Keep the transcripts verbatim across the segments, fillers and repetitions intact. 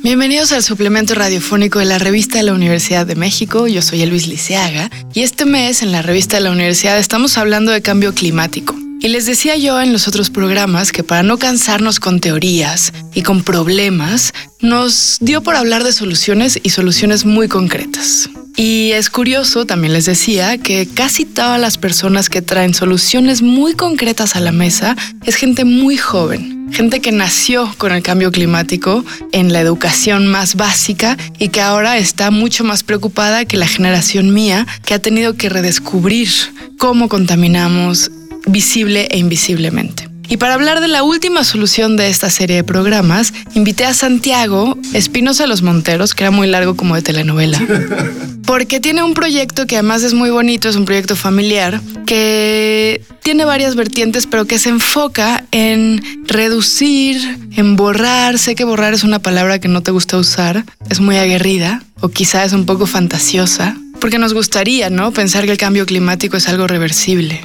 Bienvenidos al suplemento radiofónico de la revista de la Universidad de México. Yo soy Elvis Liceaga y este mes en la revista de la Universidad estamos hablando de cambio climático. Y les decía yo en los otros programas que para no cansarnos con teorías y con problemas, nos dio por hablar de soluciones y soluciones muy concretas. Y es curioso, también les decía, que casi todas las personas que traen soluciones muy concretas a la mesa es gente muy joven. Gente que nació con el cambio climático en la educación más básica y que ahora está mucho más preocupada que la generación mía, que ha tenido que redescubrir cómo contaminamos visible e invisiblemente. Y para hablar de la última solución de esta serie de programas, invité a Santiago Espinosa de los Monteros, que era muy largo como de telenovela, porque tiene un proyecto que además es muy bonito, es un proyecto familiar, que tiene varias vertientes, pero que se enfoca en reducir, en borrar. Sé que borrar es una palabra que no te gusta usar, es muy aguerrida, o quizá es un poco fantasiosa, porque nos gustaría, ¿no?, pensar que el cambio climático es algo reversible.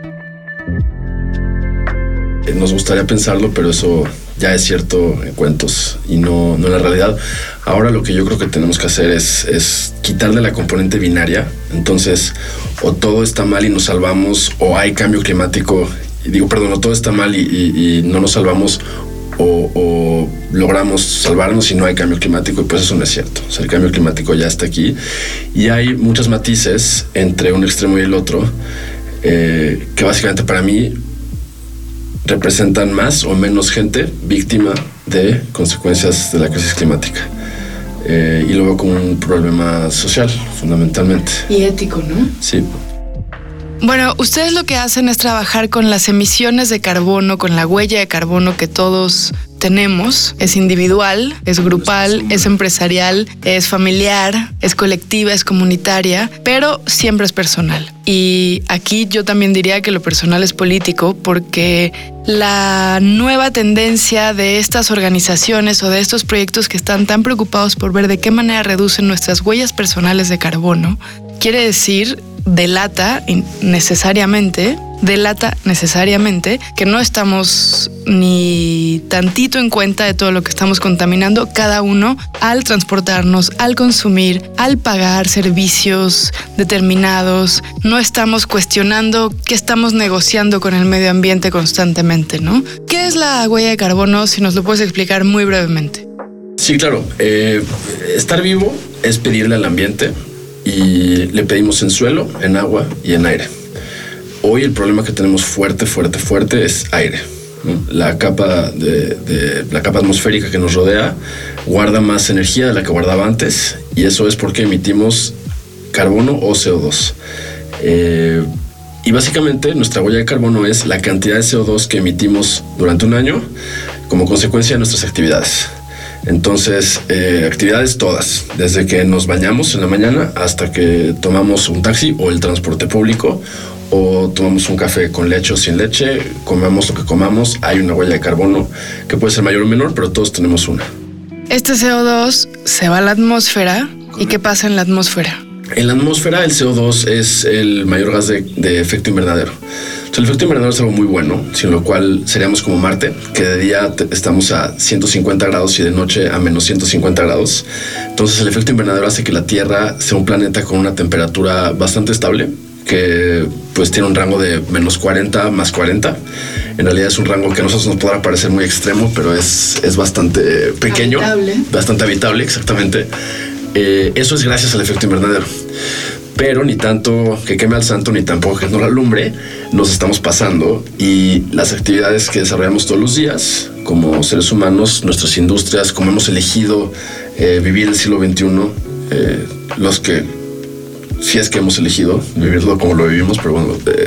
Nos gustaría pensarlo, pero eso ya es cierto en cuentos y no, no en la realidad. Ahora lo que yo creo que tenemos que hacer es, es quitarle la componente binaria. Entonces, o todo está mal y nos salvamos, o hay cambio climático, y digo, perdón, o todo está mal y, y, y no nos salvamos, o, o logramos salvarnos y no hay cambio climático, y pues eso no es cierto. O sea, el cambio climático ya está aquí y hay muchos matices entre un extremo y el otro, eh, que básicamente para mí representan más o menos gente víctima de consecuencias de la crisis climática. Eh, y lo veo como un problema social, fundamentalmente. Y ético, ¿no? Sí. Bueno, ustedes lo que hacen es trabajar con las emisiones de carbono, con la huella de carbono que todos tenemos. Es individual, es grupal, es empresarial, es familiar, es colectiva, es comunitaria, pero siempre es personal. Y aquí yo también diría que lo personal es político, porque la nueva tendencia de estas organizaciones o de estos proyectos que están tan preocupados por ver de qué manera reducen nuestras huellas personales de carbono, quiere decir, delata necesariamente, delata necesariamente que no estamos ni tantito en cuenta de todo lo que estamos contaminando cada uno al transportarnos, al consumir, al pagar servicios determinados. No estamos cuestionando qué estamos negociando con el medio ambiente constantemente, ¿no? ¿Qué es la huella de carbono? Si nos lo puedes explicar muy brevemente. Sí, claro. Eh, estar vivo es pedirle al ambiente, y le pedimos en suelo, en agua y en aire. Hoy el problema que tenemos fuerte, fuerte, fuerte es aire, ¿no? La capa de, de la capa atmosférica que nos rodea guarda más energía de la que guardaba antes, y eso es porque emitimos carbono o C O dos. Eh, y básicamente nuestra huella de carbono es la cantidad de C O dos que emitimos durante un año como consecuencia de nuestras actividades. Entonces, eh, actividades todas, desde que nos bañamos en la mañana hasta que tomamos un taxi o el transporte público, o tomamos un café con leche o sin leche, comamos lo que comamos, hay una huella de carbono que puede ser mayor o menor, pero todos tenemos una. Este C O dos se va a la atmósfera. ¿Y qué pasa en la atmósfera? En la atmósfera el C O dos es el mayor gas de, de efecto invernadero. Entonces, el efecto invernadero es algo muy bueno, sin lo cual seríamos como Marte, que de día estamos a ciento cincuenta grados y de noche a menos ciento cincuenta grados. Entonces el efecto invernadero hace que la Tierra sea un planeta con una temperatura bastante estable, que pues tiene un rango de menos cuarenta más cuarenta. En realidad es un rango que a nosotros nos podrá parecer muy extremo, pero es, es bastante pequeño. Habitable. Bastante habitable, exactamente. Eh, eso es gracias al efecto invernadero. Pero ni tanto que queme al santo, ni tampoco que no lo alumbre, nos estamos pasando, y las actividades que desarrollamos todos los días como seres humanos, nuestras industrias, como hemos elegido eh, vivir el siglo veintiuno, eh, los que, si es que hemos elegido vivirlo como lo vivimos, pero bueno, eh,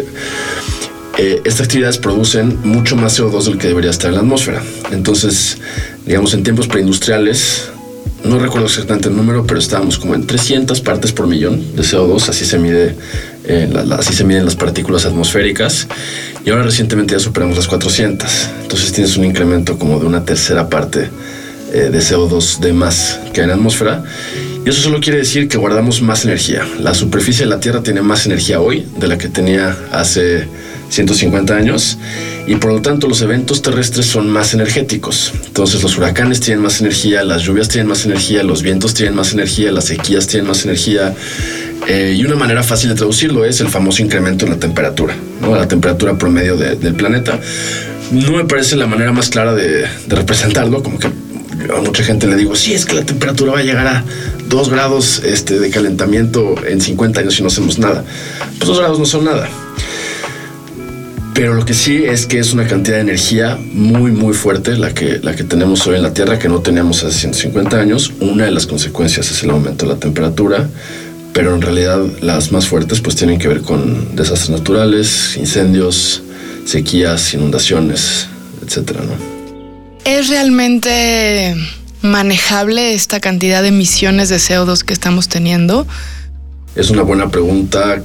eh, estas actividades producen mucho más C O dos del que debería estar en la atmósfera. Entonces, digamos, en tiempos preindustriales, no recuerdo exactamente el número, pero estábamos como en trescientas partes por millón de C O dos, así se mide, eh, la, la, así se miden las partículas atmosféricas, y ahora recientemente ya superamos las cuatrocientas. Entonces tienes un incremento como de una tercera parte eh, de C O dos de más que hay en la atmósfera, y eso solo quiere decir que guardamos más energía. La superficie de la Tierra tiene más energía hoy de la que tenía hace ciento cincuenta años, y por lo tanto los eventos terrestres son más energéticos. Entonces los huracanes tienen más energía, las lluvias tienen más energía, los vientos tienen más energía, las sequías tienen más energía. Eh, y una manera fácil de traducirlo es el famoso incremento en la temperatura, ¿no? La temperatura promedio de, del planeta. No me parece la manera más clara de, de representarlo, como que a mucha gente le digo, sí, es que la temperatura va a llegar a dos grados este, de calentamiento en cincuenta años y no hacemos nada. Pues dos grados no son nada. Pero lo que sí es que es una cantidad de energía muy, muy fuerte la que, la que tenemos hoy en la Tierra, que no teníamos hace ciento cincuenta años. Una de las consecuencias es el aumento de la temperatura, pero en realidad las más fuertes pues tienen que ver con desastres naturales, incendios, sequías, inundaciones, etcétera, ¿no? ¿Es realmente manejable esta cantidad de emisiones de C O dos que estamos teniendo? Es una buena pregunta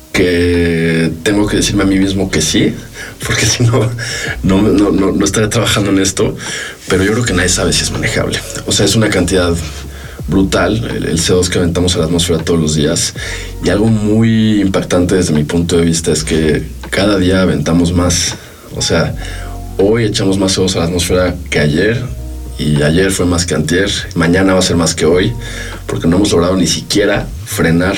que tengo que decirme a mí mismo que sí, porque si no, no, no, no, no estaría trabajando en esto, pero yo creo que nadie sabe si es manejable. O sea, es una cantidad brutal, el, el C O dos que aventamos a la atmósfera todos los días, y algo muy impactante desde mi punto de vista es que cada día aventamos más. O sea, hoy echamos más C O dos a la atmósfera que ayer, y ayer fue más que antier, mañana va a ser más que hoy, porque no hemos logrado ni siquiera frenar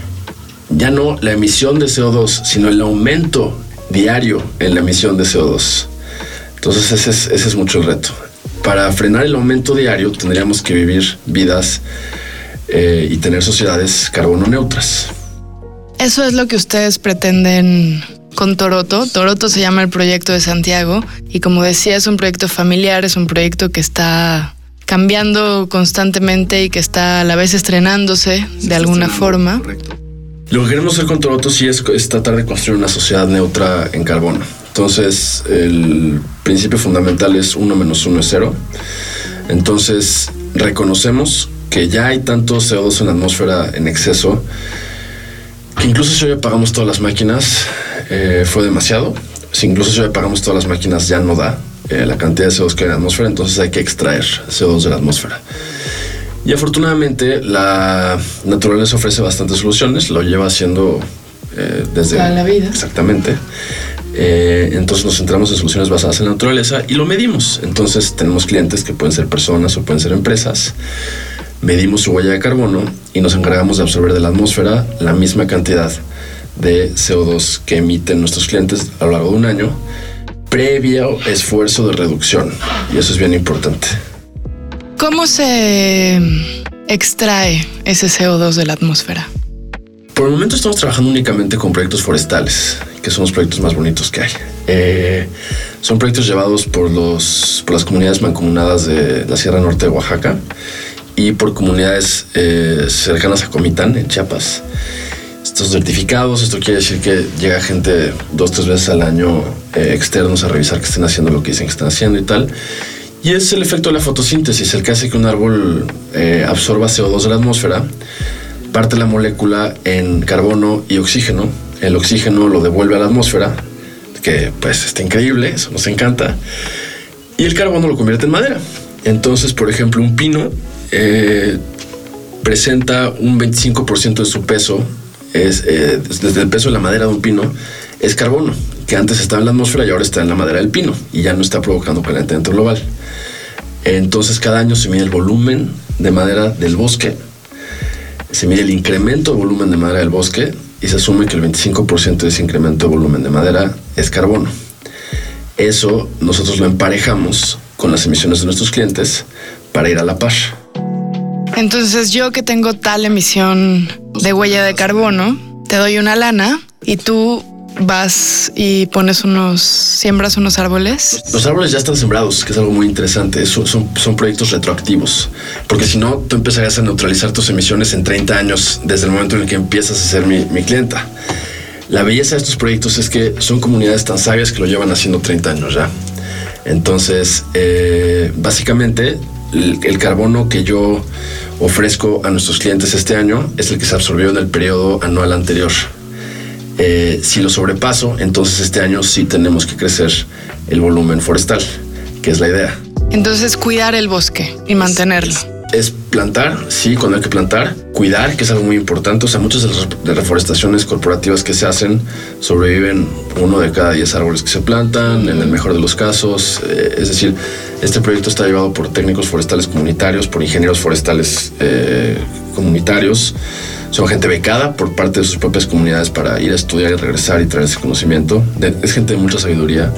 ya no la emisión de C O dos, sino el aumento diario en la emisión de C O dos. Entonces ese es, ese es mucho el reto. Para frenar el aumento diario tendríamos que vivir vidas eh, y tener sociedades carbono neutras. Eso es lo que ustedes pretenden con Toroto. Toroto se llama el proyecto de Santiago y, como decía, es un proyecto familiar, es un proyecto que está cambiando constantemente y que está a la vez estrenándose de alguna forma. Correcto. Lo que queremos hacer con Toroto sí es, es tratar de construir una sociedad neutra en carbono. Entonces, el principio fundamental es uno menos uno es cero. Entonces, reconocemos que ya hay tanto C O dos en la atmósfera en exceso que incluso si hoy apagamos todas las máquinas, eh, fue demasiado. Si incluso si hoy apagamos todas las máquinas, ya no da eh, la cantidad de C O dos que hay en la atmósfera. Entonces, hay que extraer C O dos de la atmósfera. Y afortunadamente la naturaleza ofrece bastantes soluciones, lo lleva haciendo eh, desde toda la vida. Exactamente. Eh, entonces nos centramos en soluciones basadas en la naturaleza y lo medimos. Entonces tenemos clientes que pueden ser personas o pueden ser empresas. Medimos su huella de carbono y nos encargamos de absorber de la atmósfera la misma cantidad de C O dos que emiten nuestros clientes a lo largo de un año, previo esfuerzo de reducción. Y eso es bien importante. ¿Cómo se extrae ese C O dos de la atmósfera? Por el momento estamos trabajando únicamente con proyectos forestales, que son los proyectos más bonitos que hay. Eh, son proyectos llevados por, los, por las comunidades mancomunadas de la Sierra Norte de Oaxaca y por comunidades eh, cercanas a Comitán, en Chiapas. Estos certificados, esto quiere decir que llega gente dos, tres veces al año eh, externos a revisar que estén haciendo lo que dicen que están haciendo y tal. Y es el efecto de la fotosíntesis el que hace que un árbol eh, absorba C O dos de la atmósfera, parte la molécula en carbono y oxígeno. El oxígeno lo devuelve a la atmósfera, que pues está increíble, eso nos encanta. Y el carbono lo convierte en madera. Entonces, por ejemplo, un pino eh, presenta un veinticinco por ciento de su peso, es, eh, desde el peso de la madera de un pino, es carbono, que antes estaba en la atmósfera y ahora está en la madera del pino y ya no está provocando calentamiento global. Entonces cada año se mide el volumen de madera del bosque, se mide el incremento de volumen de madera del bosque y se asume que el veinticinco por ciento de ese incremento de volumen de madera es carbono. Eso nosotros lo emparejamos con las emisiones de nuestros clientes para ir a la par. Entonces, yo que tengo tal emisión de huella de carbono, te doy una lana y tú vas y pones unos, siembras unos árboles. Los árboles ya están sembrados, que es algo muy interesante. Son, son, son proyectos retroactivos, porque si no, tú empezarías a neutralizar tus emisiones en treinta años desde el momento en el que empiezas a ser mi, mi clienta. La belleza de estos proyectos es que son comunidades tan sabias que lo llevan haciendo treinta años ya. Entonces, eh, básicamente, el, el carbono que yo ofrezco a nuestros clientes este año es el que se absorbió en el periodo anual anterior. Eh, si lo sobrepaso, entonces este año sí tenemos que crecer el volumen forestal, que es la idea. Entonces, cuidar el bosque y mantenerlo. es plantar, sí, cuando hay que plantar, cuidar, que es algo muy importante. O sea, muchas de las de reforestaciones corporativas que se hacen sobreviven uno de cada diez árboles que se plantan, en el mejor de los casos. Eh, es decir, este proyecto está llevado por técnicos forestales comunitarios, por ingenieros forestales eh, comunitarios. Son gente becada por parte de sus propias comunidades para ir a estudiar y regresar y traer ese conocimiento. De, es gente de mucha sabiduría.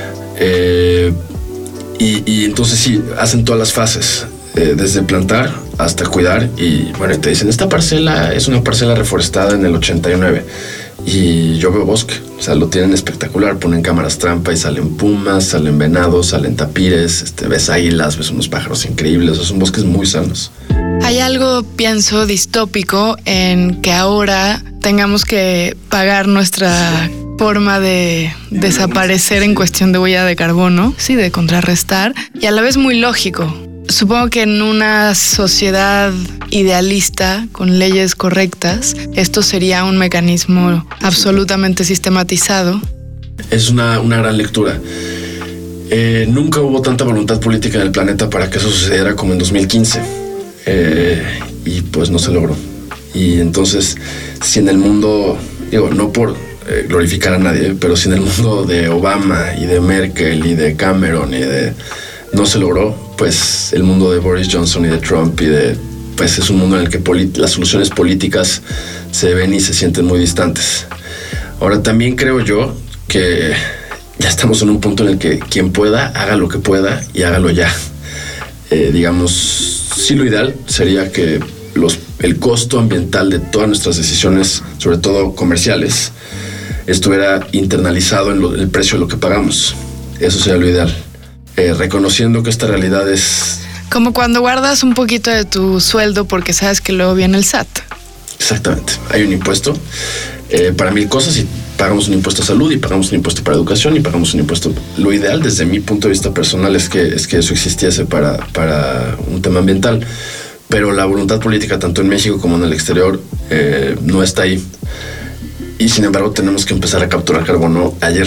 Eh, y, y entonces sí, hacen todas las fases, eh, desde plantar hasta cuidar. Y bueno, te dicen, esta parcela es una parcela reforestada en el ochenta y nueve. Y yo veo bosque, o sea, lo tienen espectacular. Ponen cámaras trampa y salen pumas, salen venados, salen tapires, este, ves águilas, ves unos pájaros increíbles. O sea, son bosques muy sanos. Hay algo, pienso, distópico en que ahora tengamos que pagar nuestra forma de desaparecer en cuestión de huella de carbono, sí, de contrarrestar, y a la vez muy lógico. Supongo que en una sociedad idealista, con leyes correctas, esto sería un mecanismo absolutamente sistematizado. Es una, una gran lectura. Eh, nunca hubo tanta voluntad política en el planeta para que eso sucediera como en dos mil quince. Eh, y pues no se logró. Y entonces, si en el mundo, digo, no por eh, glorificar a nadie, pero si en el mundo de Obama y de Merkel y de Cameron y de no se logró, pues el mundo de Boris Johnson y de Trump y de, pues es un mundo en el que polit- las soluciones políticas se ven y se sienten muy distantes. Ahora también creo yo que ya estamos en un punto en el que quien pueda, haga lo que pueda y hágalo ya. Eh, digamos, sí, lo ideal sería que los, el costo ambiental de todas nuestras decisiones, sobre todo comerciales, estuviera internalizado en, lo, en el precio de lo que pagamos. Eso sería lo ideal. Eh, reconociendo que esta realidad es... Como cuando guardas un poquito de tu sueldo porque sabes que luego viene el S A T. Exactamente. Hay un impuesto eh, para mil cosas y pagamos un impuesto a salud y pagamos un impuesto para educación y pagamos un impuesto... Lo ideal desde mi punto de vista personal es que, es que eso existiese para, para un tema ambiental, pero la voluntad política tanto en México como en el exterior eh, no está ahí. Y sin embargo tenemos que empezar a capturar carbono ayer.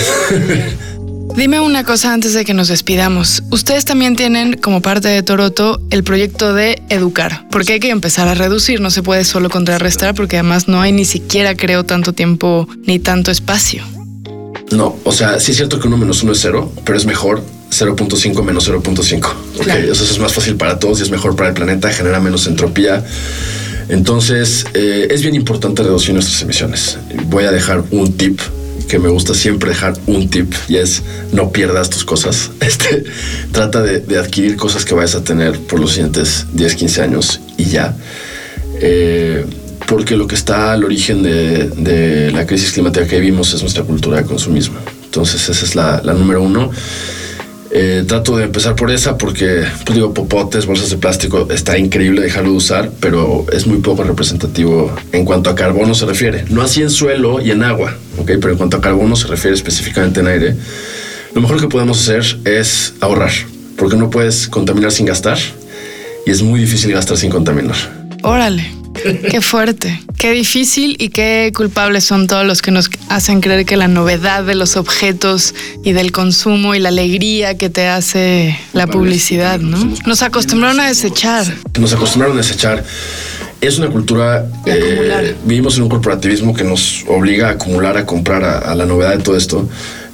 Dime una cosa antes de que nos despidamos. Ustedes también tienen, como parte de Toroto, el proyecto de educar, porque hay que empezar a reducir, no se puede solo contrarrestar, porque además no hay ni siquiera, creo, tanto tiempo ni tanto espacio. No, o sea, sí es cierto que uno menos uno es cero, pero es mejor cero punto cinco menos cero punto cinco. Okay, claro. Eso es más fácil para todos y es mejor para el planeta, genera menos entropía. Entonces, eh, es bien importante reducir nuestras emisiones. Voy a dejar un tip que me gusta siempre dejar, un tip, y es no pierdas tus cosas. Este, trata de, de adquirir cosas que vayas a tener por los siguientes diez, quince años y ya. Eh, porque lo que está al origen de, de la crisis climática que vivimos es nuestra cultura de consumismo. Entonces esa es la, la número uno. Eh, trato de empezar por esa porque, pues digo, popotes, bolsas de plástico, está increíble dejarlo de usar, pero es muy poco representativo en cuanto a carbono se refiere. No así en suelo y en agua, ¿okay? Pero en cuanto a carbono se refiere específicamente en aire. Lo mejor que podemos hacer es ahorrar, porque no puedes contaminar sin gastar y es muy difícil gastar sin contaminar. Órale. Qué fuerte, qué difícil y qué culpables son todos los que nos hacen creer que la novedad de los objetos y del consumo y la alegría que te hace la publicidad, ¿no? Nos acostumbraron a desechar. Nos acostumbraron a desechar. Es una cultura, eh, vivimos en un corporativismo que nos obliga a acumular, a comprar, a, a la novedad de todo esto.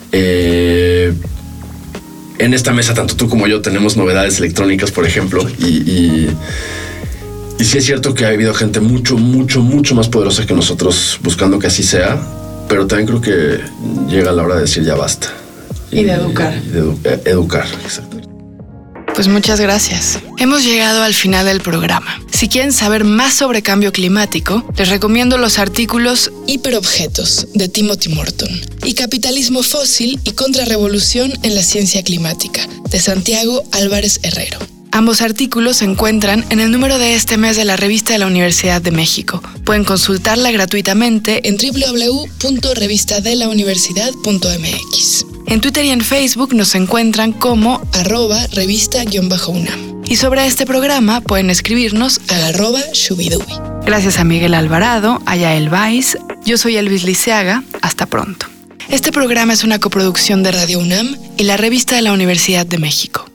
Eh, en esta mesa, tanto tú como yo tenemos novedades electrónicas, por ejemplo, y... y Y sí es cierto que ha habido gente mucho, mucho, mucho más poderosa que nosotros buscando que así sea, pero también creo que llega la hora de decir ya basta. Y, y de educar. Y de edu- educar, exacto. Pues muchas gracias. Hemos llegado al final del programa. Si quieren saber más sobre cambio climático, les recomiendo los artículos Hiperobjetos de Timothy Morton y Capitalismo fósil y contrarrevolución en la ciencia climática de Santiago Álvarez Herrero. Ambos artículos se encuentran en el número de este mes de la revista de la Universidad de México. Pueden consultarla gratuitamente en doble u doble u doble u punto revista de la universidad punto m x. En Twitter y en Facebook nos encuentran como arroba revista-unam. Y sobre este programa pueden escribirnos a arroba shubidubi. Gracias a Miguel Alvarado, a Yael Baiz. Yo soy Elvis Liceaga. Hasta pronto. Este programa es una coproducción de Radio UNAM y la revista de la Universidad de México.